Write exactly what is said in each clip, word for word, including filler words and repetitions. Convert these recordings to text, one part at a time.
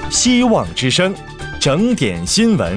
希望之声，整点新闻。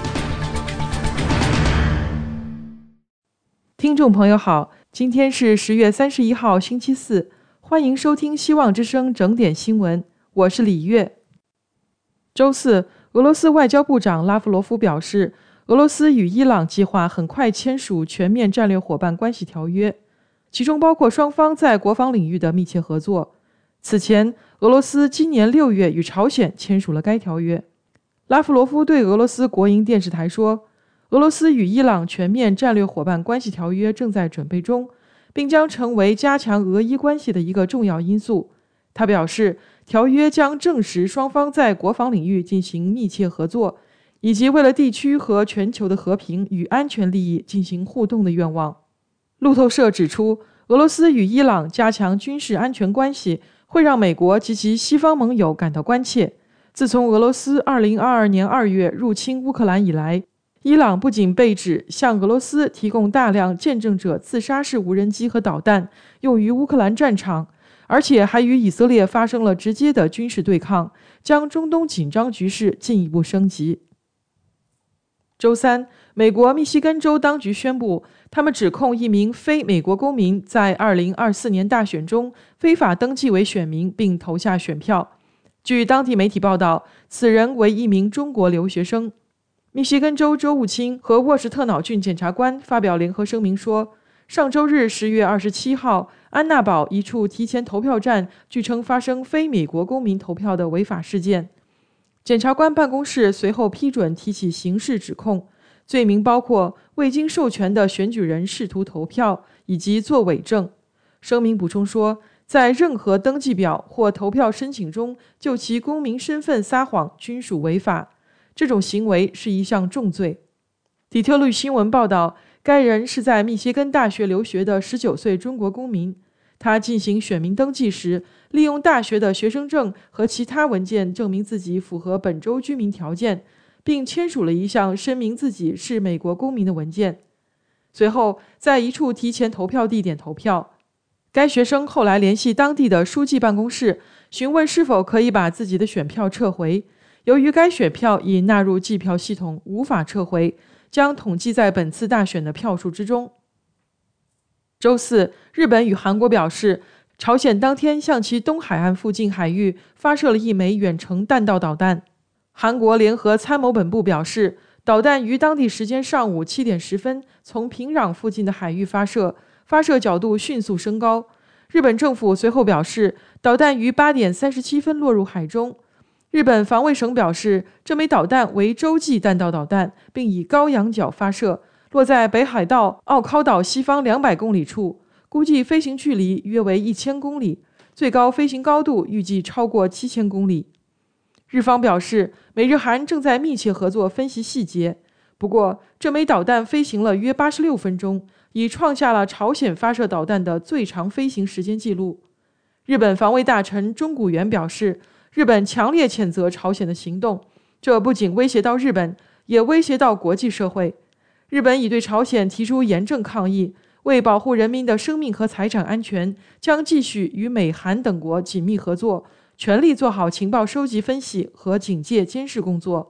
听众朋友好，今天是十月三十一号星期四，欢迎收听希望之声整点新闻，我是李月。周四，俄罗斯外交部长拉夫罗夫表示，俄罗斯与伊朗计划很快签署全面战略伙伴关系条约，其中包括双方在国防领域的密切合作。此前，俄罗斯今年六月与朝鲜签署了该条约。拉夫罗夫对俄罗斯国营电视台说，俄罗斯与伊朗全面战略伙伴关系条约正在准备中，并将成为加强俄伊关系的一个重要因素。他表示，条约将证实双方在国防领域进行密切合作，以及为了地区和全球的和平与安全利益进行互动的愿望。路透社指出，俄罗斯与伊朗加强军事安全关系会让美国及其西方盟友感到关切。自从俄罗斯二零二二年二月入侵乌克兰以来，伊朗不仅被指向俄罗斯提供大量见证者自杀式无人机和导弹用于乌克兰战场，而且还与以色列发生了直接的军事对抗，将中东紧张局势进一步升级。周三，美国密西根州当局宣布，他们指控一名非美国公民在二零二四年大选中非法登记为选民并投下选票。据当地媒体报道，此人为一名中国留学生。密西根州州务卿和沃什特瑙郡检察官发表联合声明说，上周日十月二十七号，安娜堡一处提前投票站据称发生非美国公民投票的违法事件。检察官办公室随后批准提起刑事指控，罪名包括未经授权的选举人试图投票以及作伪证。声明补充说，在任何登记表或投票申请中就其公民身份撒谎均属违法，这种行为是一项重罪。底特律新闻报道，该人是在密歇根大学留学的十九岁中国公民。他进行选民登记时，利用大学的学生证和其他文件证明自己符合本州居民条件，并签署了一项声明自己是美国公民的文件。随后，在一处提前投票地点投票。该学生后来联系当地的书记办公室，询问是否可以把自己的选票撤回。由于该选票已纳入计票系统，无法撤回，将统计在本次大选的票数之中。周四，日本与韩国表示，朝鲜当天向其东海岸附近海域发射了一枚远程弹道导弹。韩国联合参谋本部表示，导弹于当地时间上午七点十分从平壤附近的海域发射，发射角度迅速升高。日本政府随后表示，导弹于八点三十七分落入海中。日本防卫省表示，这枚导弹为洲际弹道导弹，并以高仰角发射，落在北海道奥尻岛西方两百公里处，估计飞行距离约为一千公里，最高飞行高度预计超过七千公里。日方表示，美日韩正在密切合作分析细节。不过，这枚导弹飞行了约八十六分钟，已创下了朝鲜发射导弹的最长飞行时间记录。日本防卫大臣中谷元表示，日本强烈谴责朝鲜的行动，这不仅威胁到日本，也威胁到国际社会。日本已对朝鲜提出严正抗议，为保护人民的生命和财产安全，将继续与美韩等国紧密合作，全力做好情报收集分析和警戒监视工作。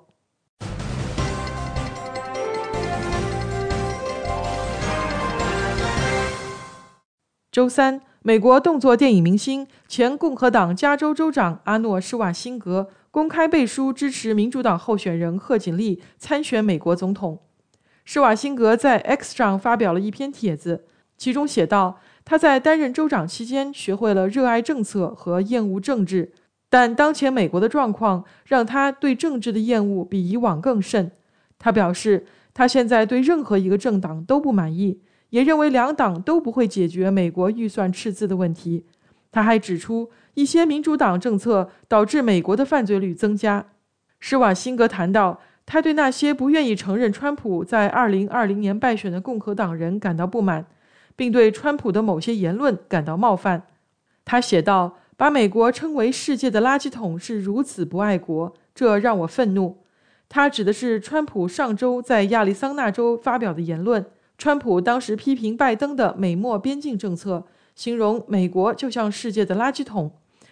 周三，美国动作电影明星、前共和党加州州长阿诺·施瓦辛格公开背书支持民主党候选人贺锦丽参选美国总统。施瓦辛格在 X 上发表了一篇帖子，其中写道，他在担任州长期间学会了热爱政策和厌恶政治，但当前美国的状况让他对政治的厌恶比以往更甚。他表示，他现在对任何一个政党都不满意，也认为两党都不会解决美国预算赤字的问题。他还指出，一些民主党政策导致美国的犯罪率增加。施瓦辛格谈到，他对那些不愿意承认川普在二零二零年败选的共和党人感到不满，并对川普的某些言论感到冒犯。他写道，把美国称为世界的垃圾桶是如此不爱国，这让我愤怒。他指的是川普上周在亚利桑那州发表的言论。川普当时批评拜登的美墨边境政策，形容美国就像世界的垃圾桶，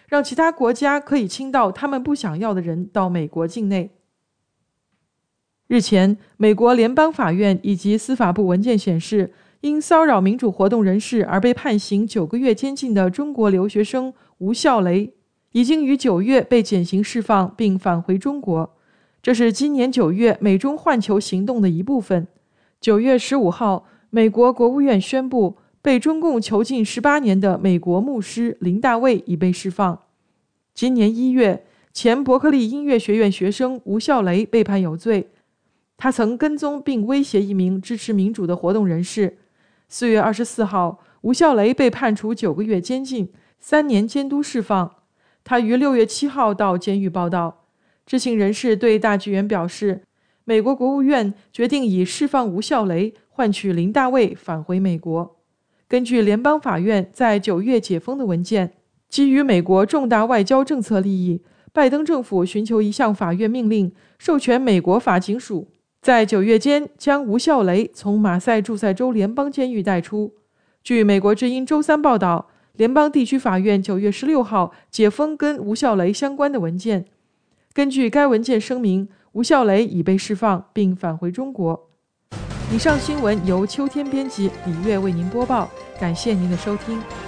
让其他国家可以倾倒他们不想要的人到美国境内。日前，美国联邦法院以及司法部文件显示，因骚扰民主活动人士而被判刑九个月监禁的中国留学生吴啸雷，已经于九月被减刑释放并返回中国。这是今年九月美中换球行动的一部分。九月十五号，美国国务院宣布，被中共囚禁十八年的美国牧师林大卫已被释放。今年一月，前伯克利音乐学院学生吴啸雷被判有罪，他曾跟踪并威胁一名支持民主的活动人士。四月二十四号，吴啸雷被判处九个月监禁、三年监督释放。他于六月七号到监狱报到。知情人士对大纪元表示，美国国务院决定以释放吴啸雷换取林大卫返回美国。根据联邦法院在九月解封的文件，基于美国重大外交政策利益，拜登政府寻求一项法院命令，授权美国法警署在九月间将吴啸雷从马赛诸塞州联邦监狱带出。据美国之音周三报道，联邦地区法院九月十六号解封跟吴啸雷相关的文件。根据该文件声明，吴啸雷已被释放并返回中国。以上新闻由秋天编辑，李月为您播报，感谢您的收听。